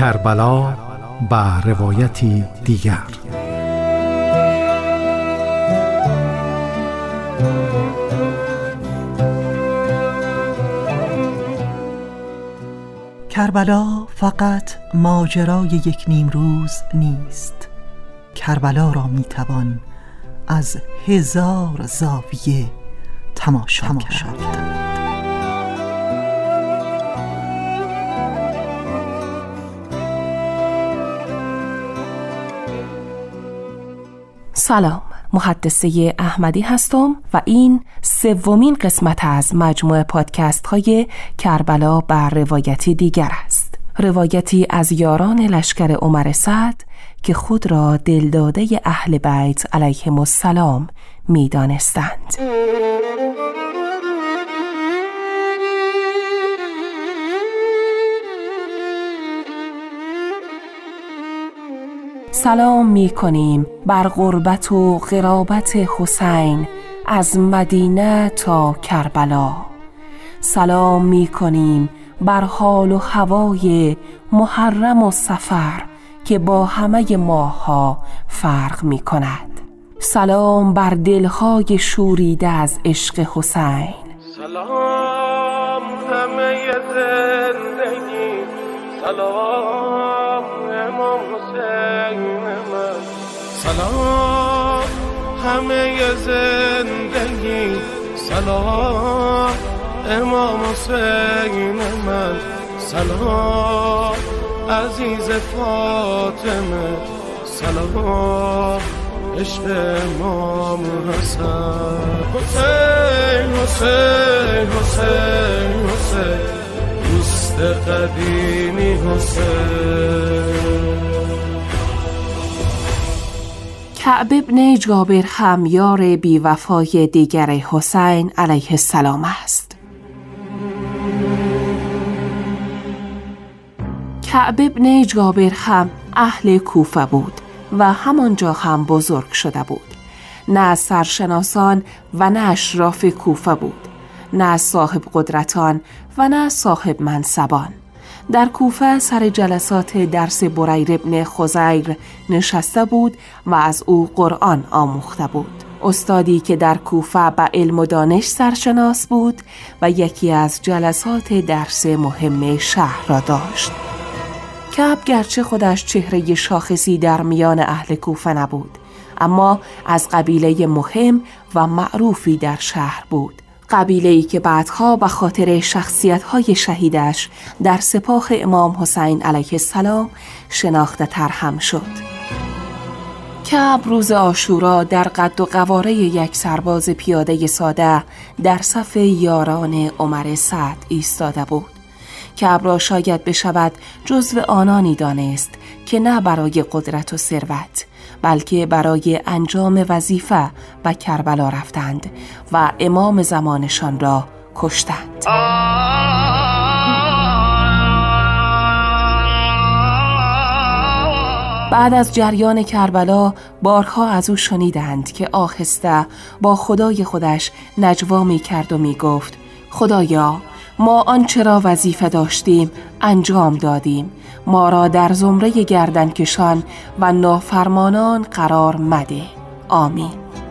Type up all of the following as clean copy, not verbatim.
کربلا با روایتی دیگر. کربلا فقط ماجرای یک نیمروز نیست. کربلا را میتوان از 1000 زاویه تماشا کرد. سلام، محدثه احمدی هستم و این 3مین قسمت از مجموعه پادکست های کربلا بر روایتی دیگر است. روایتی از یاران لشکر عمر سعد که خود را دلداده اهل بیت علیهم السلام می دانستند. سلام می کنیم بر غربت و غرابت حسین از مدینه تا کربلا. سلام می کنیم بر حال و هوای محرم و صفر که با همه ماه‌ها فرق می کند. سلام بر دلهای شوریده از عشق حسین. سلام همه زندگی، سلام امام حسین من، سلام همه زندگی، سلام امام حسین من، سلام عزیز فاطمه، سلام عشق امام حسن. حسین حسین حسین حسین دوست قدیمی حسین. کعب ابن جابر هم یار بی وفای دیگر حسین علیه السلام است. کعب ابن جابر هم اهل کوفه بود و همانجا هم بزرگ شده بود. نه از سرشناسان و نه اشراف کوفه بود، نه از صاحب قدرتان و نه صاحب منصبان. در کوفه سر جلسات درس بریر ابن خزیر نشسته بود و از او قرآن آموخته بود. استادی که در کوفه به علم و دانش سرشناس بود و یکی از جلسات درس مهم شهر را داشت. کعب گرچه خودش چهره شاخصی در میان اهل کوفه نبود، اما از قبیله مهم و معروفی در شهر بود. قبیله‌ای که بعدها به خاطر شخصیت‌های شهیدش در سپاه امام حسین علیه السلام شناخته تر هم شد. کعب روز عاشورا در قد و قواره یک سرباز پیاده ساده در صف یاران عمر سعد ایستاده بود. کعب را شاید بشود جزو آنانی دانست که نه برای قدرت و ثروت بلکه برای انجام وظیفه به کربلا رفتند و امام زمانشان را کشتند. بعد از جریان کربلا بارها از او شنیدند که آهسته با خدای خودش نجوا می کرد و می گفت: خدایا، ما آنچه را وظیفه داشتیم انجام دادیم، ما را در زمره گردنکشان و نافرمانان قرار مده. آمین.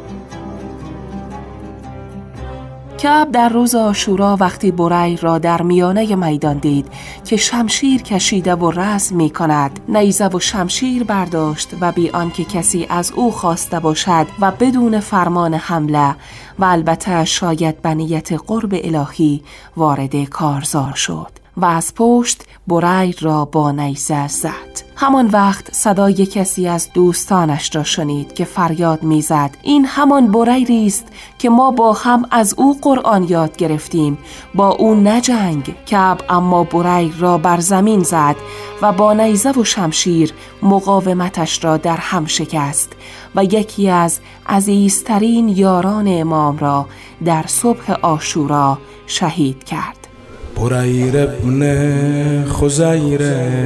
کعب در روز عاشورا وقتی بریر را در میانه میدان دید که شمشیر کشیده و رزم می کند، نیزه و شمشیر برداشت و بی آنکه کسی از او خواسته باشد و بدون فرمان حمله و البته شاید به نیت قرب الهی وارد کارزار شد و از پشت بریر را با نیزه زد. همان وقت صدای کسی از دوستانش را شنید که فریاد میزد: این همان بریری است که ما با هم از او قرآن یاد گرفتیم، با او نجنگ. کعب اما بریر را بر زمین زد و با نیزه و شمشیر مقاومتش را در هم شکست و یکی از عزیزترین یاران امام را در صبح عاشورا شهید کرد. بریر ابن خزیر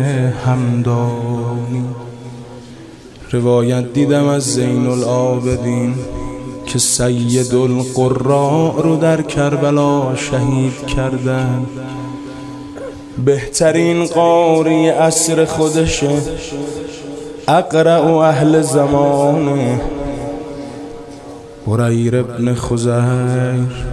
همدانی روایت دیدم از زین العابدین که سید القراء رو در کربلا شهید کردن. بهترین قاری عصر خودشه، اقرأ اهل زمانه، بریر ابن خزیر.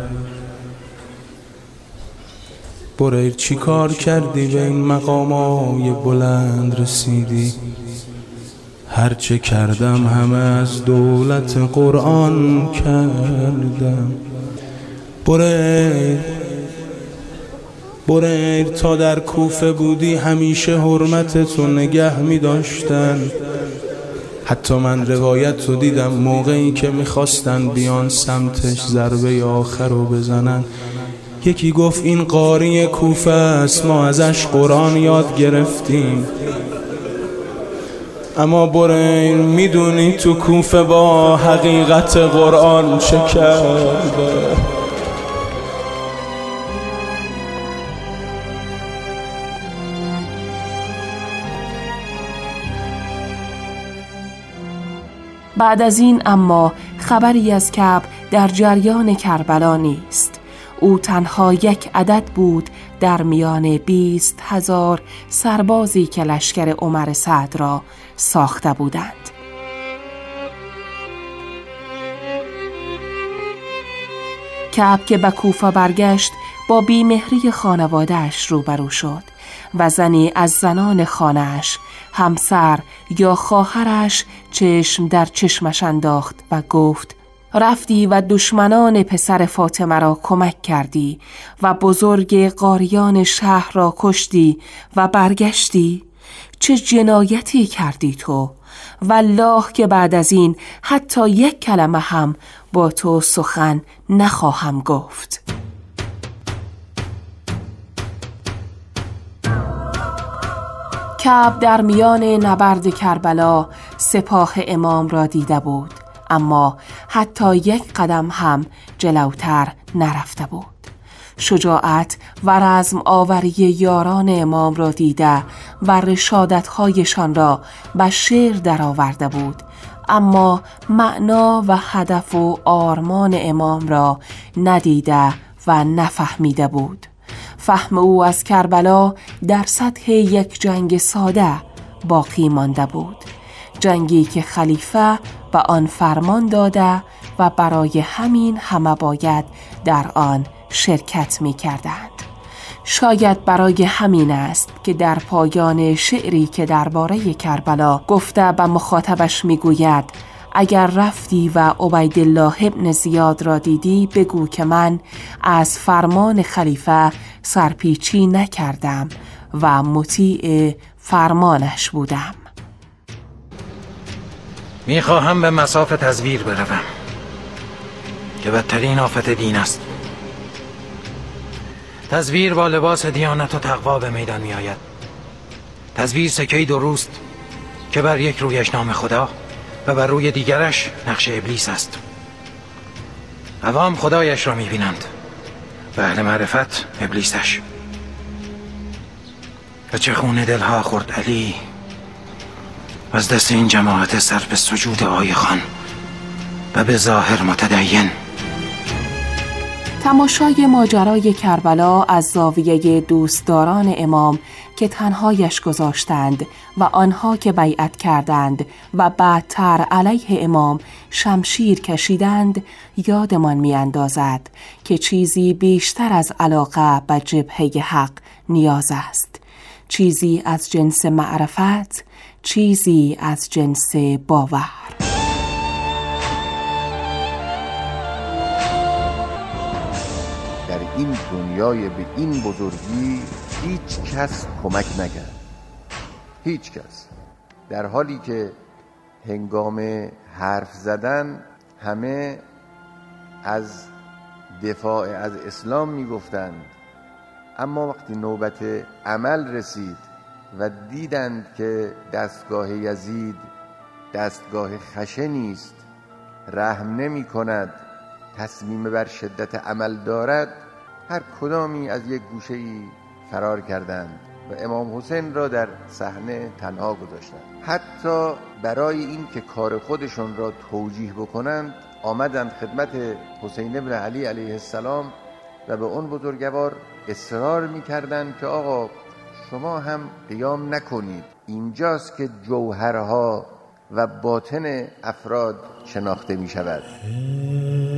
بریر چی کار کردی به این مقامای بلند رسیدی؟ هرچه کردم همه از دولت قرآن کردم. بریر تا در کوفه بودی همیشه حرمتتو نگه می داشتن. حتی من روایت رو دیدم موقعی که میخواستن بیان سمتش ضربه آخر رو بزنن، یکی گفت این قاری کوفه است، ما ازش قرآن یاد گرفتیم. اما بریر میدونی تو کوفه با حقیقت قرآن چه کرده؟ بعد از این اما خبری از کعب در جریان کربلا نیست. او تنها یک عدد بود در میان 20,000 سربازی که لشکر عمر سعد را ساخته بودند. کعب که به کوفه برگشت با بیمهری خانواده‌اش روبرو شد و زنی از زنان خانه‌اش، همسر یا خواهرش، چشم در چشمش انداخت و گفت: رفتی و دشمنان پسر فاطمه را کمک کردی و بزرگ قاریان شهر را کشتی و برگشتی؟ چه جنایتی کردی تو؟ والله که بعد از این حتی یک کلمه هم با تو سخن نخواهم گفت. کعب در میان نبرد کربلا سپاه امام را دیده بود، اما حتی یک قدم هم جلوتر نرفته بود. شجاعت و رزم آوری یاران امام را دیده و رشادت‌هایشان را به شعر درآورده بود، اما معنا و هدف و آرمان امام را ندیده و نفهمیده بود. فهم او از کربلا در سطح یک جنگ ساده باقی مانده بود، جنگی که خلیفه به آن فرمان داده و برای همین همه باید در آن شرکت می کردند. شاید برای همین است که در پایان شعری که درباره کربلا گفته به مخاطبش می گوید: اگر رفتی و عبیدالله ابن زیاد را دیدی بگو که من از فرمان خلیفه سرپیچی نکردم و مطیع فرمانش بودم. میخواهم به مصاف تزویر بروم که بدترین آفت دین است. تزویر با لباس دیانت و تقوا به میدان می آید. تزویر سکه‌ای درست که بر یک رویش نام خدا و بر روی دیگرش نقش ابلیس است. عوام خدایش را می بینند و اهل معرفت ابلیسش. و چه خون دلها خورد علی از دست این جماعت سر به سجود آی خان و به ظاهر متدین. تماشای ماجرای کربلا از زاویه دوستداران امام که تنهایش گذاشتند و آنها که بیعت کردند و بعدتر علیه امام شمشیر کشیدند یادمان می‌اندازد که چیزی بیشتر از علاقه به جبهه حق نیاز است، چیزی از جنس معرفت، چیزی از جنس باور. در این دنیای به این بزرگی هیچ کس کمک نکرد، هیچ کس. در حالی که هنگام حرف زدن همه از دفاع از اسلام میگفتند، اما وقتی نوبت عمل رسید و دیدند که دستگاه یزید دستگاه خشنی است، رحم نمی کند، تصمیم بر شدت عمل دارد، هر کدامی از یک گوشه‌ای فرار کردند و امام حسین را در صحنه تنها گذاشتند. حتی برای این که کار خودشون را توجیه بکنند آمدند خدمت حسین ابن علی علیه السلام و به اون بزرگوار اصرار می‌کردند که آقا شما هم قیام نکنید. اینجاست که جوهرها و باطن افراد شناخته می شود.